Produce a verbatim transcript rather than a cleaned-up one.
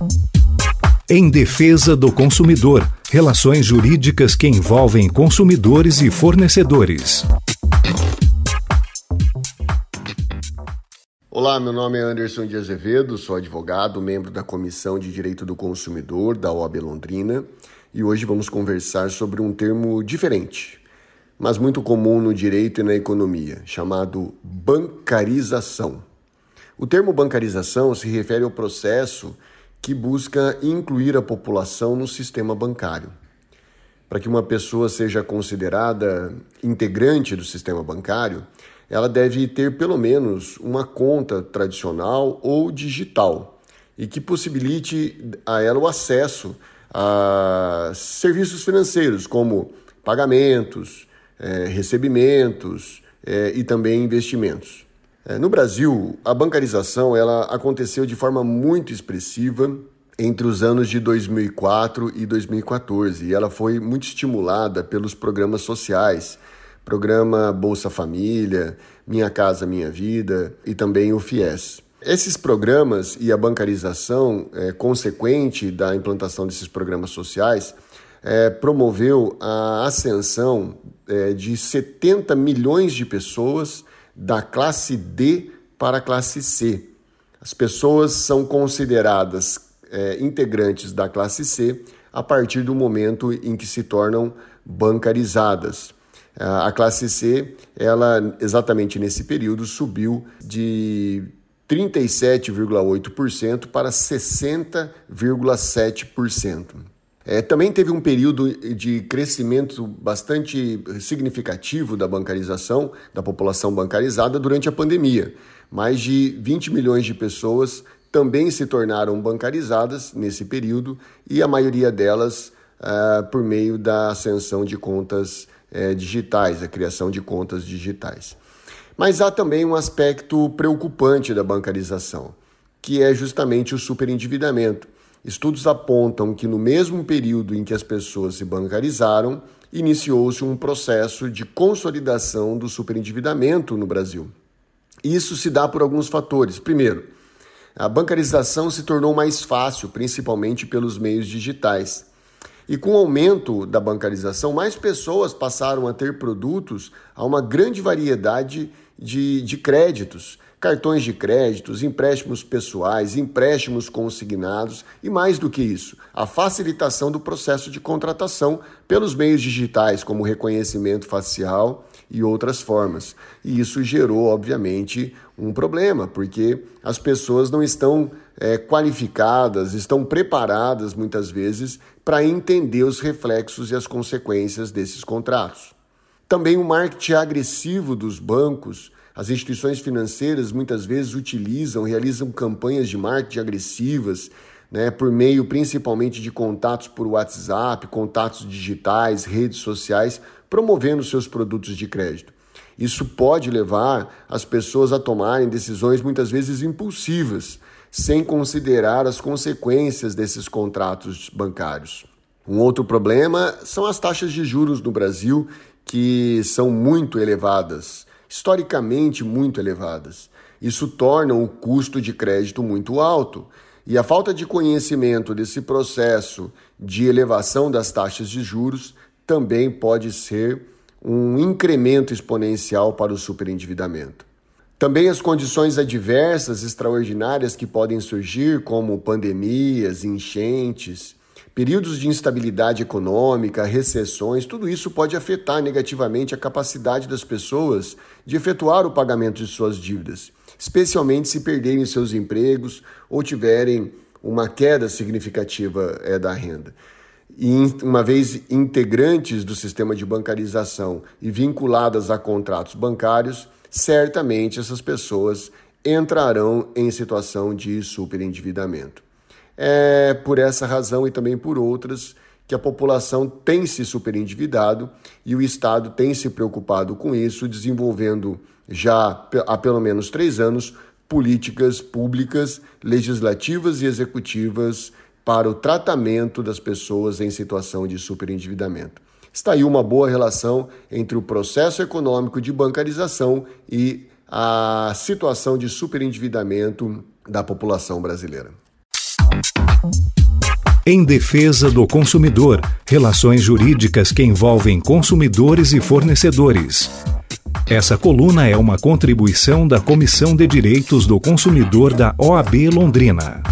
Em defesa do consumidor, relações jurídicas que envolvem consumidores e fornecedores. Olá, meu nome é Anderson de Azevedo, sou advogado, membro da Comissão de Direito do Consumidor da O A B Londrina, e hoje vamos conversar sobre um termo diferente, mas muito comum no direito e na economia, chamado bancarização. O termo bancarização se refere ao processo que busca incluir a população no sistema bancário. Para que uma pessoa seja considerada integrante do sistema bancário, ela deve ter pelo menos uma conta tradicional ou digital e que possibilite a ela o acesso a serviços financeiros como pagamentos, é, recebimentos é, e também investimentos. É, no Brasil, a bancarização ela aconteceu de forma muito expressiva entre os anos de dois mil e quatro e dois mil e quatorze e ela foi muito estimulada pelos programas sociais, programa Bolsa Família, Minha Casa Minha Vida e também o FIES. Esses programas e a bancarização é, consequente da implantação desses programas sociais é, promoveu a ascensão é, de setenta milhões de pessoas da classe D para a classe C. As pessoas são consideradas é, integrantes da classe C a partir do momento em que se tornam bancarizadas. A classe C, ela exatamente nesse período, subiu de trinta e sete vírgula oito por cento para sessenta vírgula sete por cento. É, também teve um período de crescimento bastante significativo da bancarização, da população bancarizada durante a pandemia. Mais de vinte milhões de pessoas também se tornaram bancarizadas nesse período e a maioria delas uh, por meio da ascensão de contas uh, digitais, a criação de contas digitais. Mas há também um aspecto preocupante da bancarização, que é justamente o superendividamento. Estudos apontam que no mesmo período em que as pessoas se bancarizaram, iniciou-se um processo de consolidação do superendividamento no Brasil. Isso se dá por alguns fatores. Primeiro, a bancarização se tornou mais fácil, principalmente pelos meios digitais. E com o aumento da bancarização, mais pessoas passaram a ter produtos a uma grande variedade de, de créditos, cartões de créditos, empréstimos pessoais, empréstimos consignados e, mais do que isso, a facilitação do processo de contratação pelos meios digitais, como reconhecimento facial e outras formas. E isso gerou, obviamente, um problema, porque as pessoas não estão é, qualificadas, estão preparadas, muitas vezes, para entender os reflexos e as consequências desses contratos. Também o marketing agressivo dos bancos. As instituições financeiras muitas vezes utilizam, realizam campanhas de marketing agressivas, né, por meio principalmente de contatos por WhatsApp, contatos digitais, redes sociais, promovendo seus produtos de crédito. Isso pode levar as pessoas a tomarem decisões muitas vezes impulsivas, sem considerar as consequências desses contratos bancários. Um outro problema são as taxas de juros no Brasil, que são muito elevadas. Historicamente muito elevadas. Isso torna o custo de crédito muito alto e a falta de conhecimento desse processo de elevação das taxas de juros também pode ser um incremento exponencial para o superendividamento. Também as condições adversas, extraordinárias que podem surgir, como pandemias, enchentes, períodos de instabilidade econômica, recessões, tudo isso pode afetar negativamente a capacidade das pessoas de efetuar o pagamento de suas dívidas, especialmente se perderem seus empregos ou tiverem uma queda significativa é, da renda. E uma vez integrantes do sistema de bancarização e vinculadas a contratos bancários, certamente essas pessoas entrarão em situação de superendividamento. É por essa razão e também por outras que a população tem se superendividado e o Estado tem se preocupado com isso, desenvolvendo já há pelo menos três anos políticas públicas, legislativas e executivas para o tratamento das pessoas em situação de superendividamento. Está aí uma boa relação entre o processo econômico de bancarização e a situação de superendividamento da população brasileira. Em defesa do consumidor, relações jurídicas que envolvem consumidores e fornecedores. Essa coluna é uma contribuição da Comissão de Direitos do Consumidor da O A B Londrina.